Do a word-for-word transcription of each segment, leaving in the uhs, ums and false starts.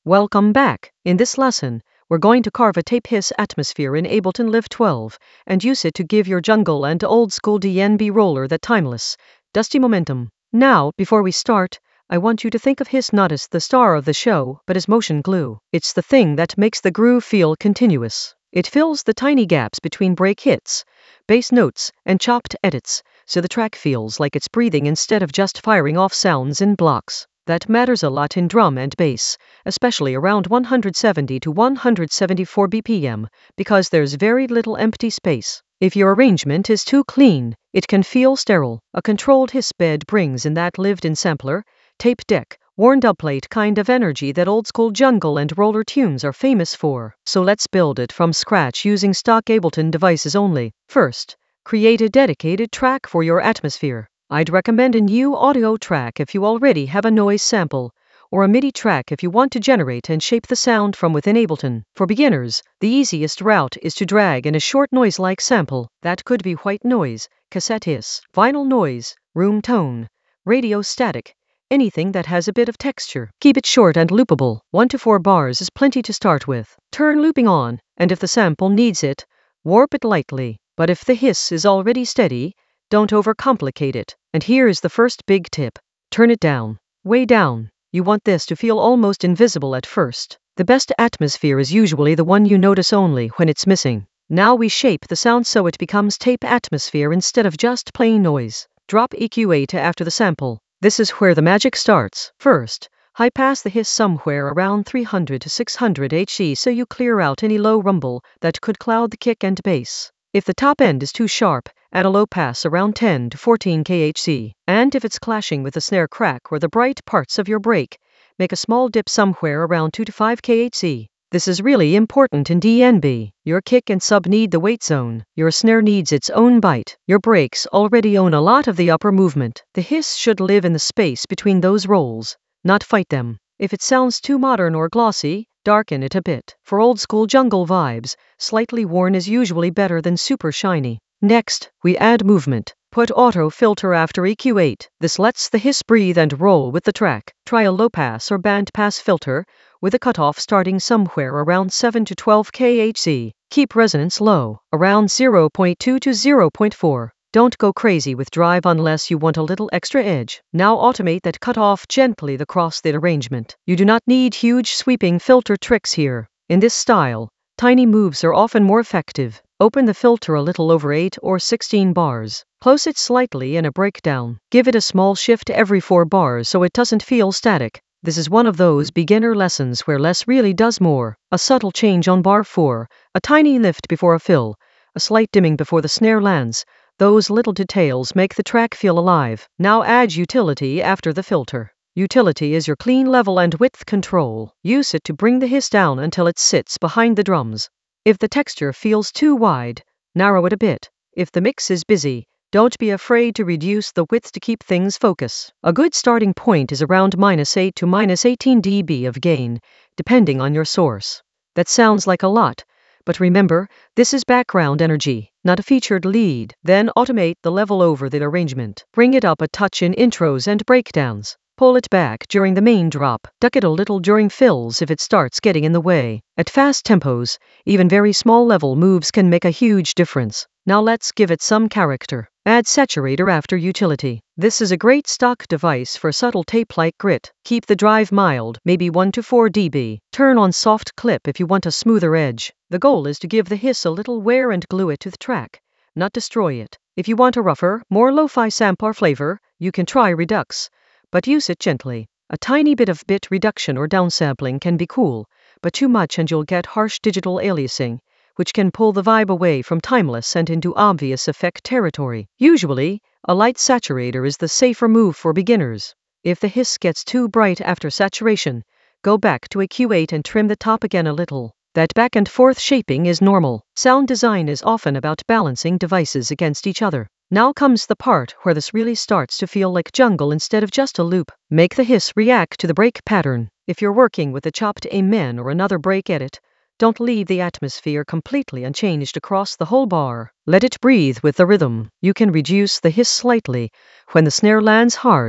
Welcome back. In this lesson, we're going to carve a tape hiss atmosphere in Ableton Live twelve and use it to give your jungle and old school D N B roller that timeless, dusty momentum. Now, before we start, I want you to think of hiss not as the star of the show, but as motion glue. It's the thing that makes the groove feel continuous. It fills the tiny gaps between break hits, bass notes, and chopped edits, so the track feels like it's breathing instead of just firing off sounds in blocks. That matters a lot in drum and bass, especially around one seventy to one seventy-four B P M, because there's very little empty space. If your arrangement is too clean, it can feel sterile. A controlled hiss bed brings in that lived-in sampler, tape deck, worn dubplate kind of energy that old-school jungle and roller tunes are famous for. So let's build it from scratch using stock Ableton devices only. First, create a dedicated track for your atmosphere. I'd recommend a new audio track if you already have a noise sample, or a MIDI track if you want to generate and shape the sound from within Ableton. For beginners, the easiest route is to drag in a short noise-like sample. That could be white noise, cassette hiss, vinyl noise, room tone, radio static, anything that has a bit of texture. Keep it short and loopable. One to four bars is plenty to start with. Turn looping on, and if the sample needs it, warp it lightly. But if the hiss is already steady, don't overcomplicate it. And here is the first big tip. Turn it down. Way down. You want this to feel almost invisible at first. The best atmosphere is usually the one you notice only when it's missing. Now we shape the sound so it becomes tape atmosphere instead of just plain noise. Drop E Q eight after the sample. This is where the magic starts. First, high pass the hiss somewhere around three hundred to six hundred hertz so you clear out any low rumble that could cloud the kick and bass. If the top end is too sharp, add a low pass around ten to fourteen kilohertz. And if it's clashing with the snare crack or the bright parts of your break, make a small dip somewhere around two to five kilohertz. This is really important in D N B. Your kick and sub need the weight zone. Your snare needs its own bite. Your breaks already own a lot of the upper movement. The hiss should live in the space between those rolls, not fight them. If it sounds too modern or glossy, darken it a bit. For old school jungle vibes, slightly worn is usually better than super shiny. Next, we add movement. Put auto filter after E Q eight. This lets the hiss breathe and roll with the track. Try a low pass or band pass filter, with a cutoff starting somewhere around seven to twelve kilohertz. Keep resonance low, around zero point two to zero point four. Don't go crazy with drive unless you want a little extra edge. Now automate that cutoff gently across the arrangement. You do not need huge sweeping filter tricks here. In this style, tiny moves are often more effective. Open the filter a little over eight or sixteen bars. Close it slightly in a breakdown. Give it a small shift every four bars so it doesn't feel static. This is one of those beginner lessons where less really does more. A subtle change on bar four, a tiny lift before a fill, a slight dimming before the snare lands. Those little details make the track feel alive. Now add utility after the filter. Utility is your clean level and width control. Use it to bring the hiss down until it sits behind the drums. If the texture feels too wide, narrow it a bit. If the mix is busy, don't be afraid to reduce the width to keep things focus. A good starting point is around minus eight to minus eighteen decibels of gain, depending on your source. That sounds like a lot, but remember, this is background energy, not a featured lead. Then automate the level over the arrangement. Bring it up a touch in intros and breakdowns. Pull it back during the main drop. Duck it a little during fills if it starts getting in the way. At fast tempos, even very small level moves can make a huge difference. Now let's give it some character. Add saturator after utility. This is a great stock device for subtle tape-like grit. Keep the drive mild, maybe one to four decibels. Turn on soft clip if you want a smoother edge. The goal is to give the hiss a little wear and glue it to the track, not destroy it. If you want a rougher, more lo-fi sampler flavor, you can try Redux, but use it gently. A tiny bit of bit reduction or downsampling can be cool, but too much and you'll get harsh digital aliasing, which can pull the vibe away from timeless and into obvious effect territory. Usually, a light saturator is the safer move for beginners. If the hiss gets too bright after saturation, go back to E Q eight and trim the top again a little. That back and forth shaping is normal. Sound design is often about balancing devices against each other. Now comes the part where this really starts to feel like jungle instead of just a loop. Make the hiss react to the break pattern. If you're working with a chopped amen or another break edit, don't leave the atmosphere completely unchanged across the whole bar. Let it breathe with the rhythm. You can reduce the hiss slightly when the snare lands hard,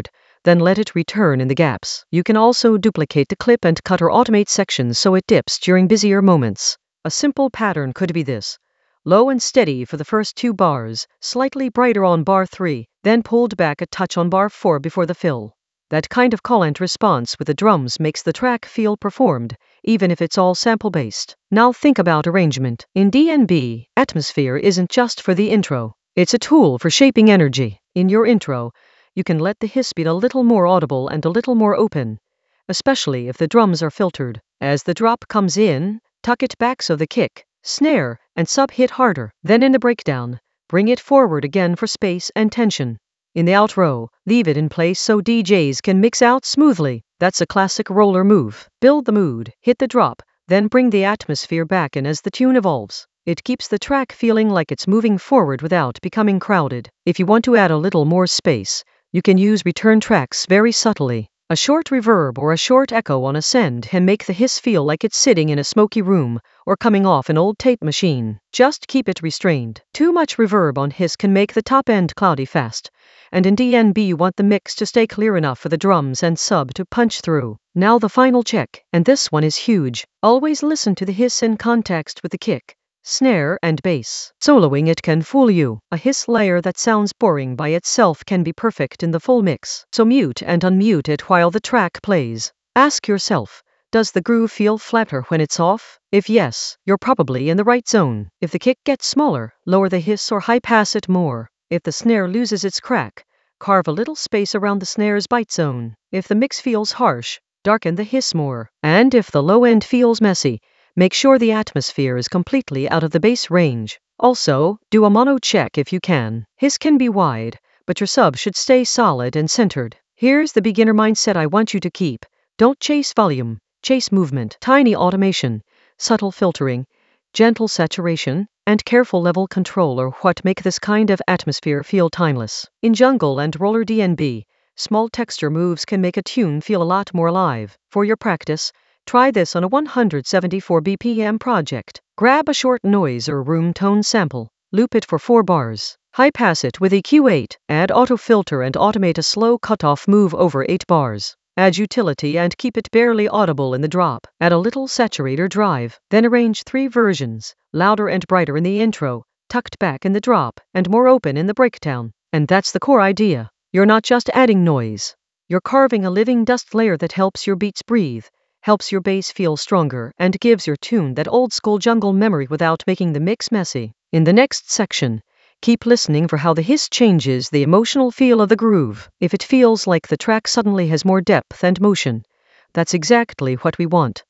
then let it return in the gaps. You can also duplicate the clip and cut or automate sections so it dips during busier moments. A simple pattern could be this: low and steady for the first two bars, slightly brighter on bar three, then pulled back a touch on bar four before the fill. That kind of call and response with the drums makes the track feel performed, even if it's all sample-based. Now think about arrangement. In D N B, atmosphere isn't just for the intro. It's a tool for shaping energy. In your intro, you can let the hiss be a little more audible and a little more open, especially if the drums are filtered. As the drop comes in, tuck it back so the kick, snare, and sub hit harder. Then in the breakdown, bring it forward again for space and tension. In the outro, leave it in place so D Js can mix out smoothly. That's a classic roller move. Build the mood, hit the drop, then bring the atmosphere back in as the tune evolves. It keeps the track feeling like it's moving forward without becoming crowded. If you want to add a little more space, you can use return tracks very subtly. A short reverb or a short echo on a send can make the hiss feel like it's sitting in a smoky room or coming off an old tape machine. Just keep it restrained. Too much reverb on hiss can make the top end cloudy fast, and in D N B you want the mix to stay clear enough for the drums and sub to punch through. Now the final check, and this one is huge. Always listen to the hiss in context with the kick, snare, and bass. Soloing it can fool you. A hiss layer that sounds boring by itself can be perfect in the full mix. So mute and unmute it while the track plays. Ask yourself, does the groove feel flatter when it's off? If yes, you're probably in the right zone. If the kick gets smaller, lower the hiss or high pass it more. If the snare loses its crack, carve a little space around the snare's bite zone. If the mix feels harsh, darken the hiss more. And if the low end feels messy, make sure the atmosphere is completely out of the bass range. Also, do a mono check if you can. Hiss can be wide, but your sub should stay solid and centered. Here's the beginner mindset I want you to keep. Don't chase volume, chase movement. Tiny automation, subtle filtering, gentle saturation, and careful level control are what make this kind of atmosphere feel timeless. In jungle and roller D N B, small texture moves can make a tune feel a lot more alive. For your practice, try this on a one hundred seventy-four B P M project. Grab a short noise or room tone sample, loop it for four bars, high pass it with E Q eight, add auto filter and automate a slow cutoff move over eight bars. Add utility and keep it barely audible in the drop. Add a little saturator drive, then arrange three versions, louder and brighter in the intro, tucked back in the drop, and more open in the breakdown. And that's the core idea. You're not just adding noise. You're carving a living dust layer that helps your beats breathe, helps your bass feel stronger, and gives your tune that old-school jungle memory without making the mix messy. In the next section, keep listening for how the hiss changes the emotional feel of the groove. If it feels like the track suddenly has more depth and motion, that's exactly what we want.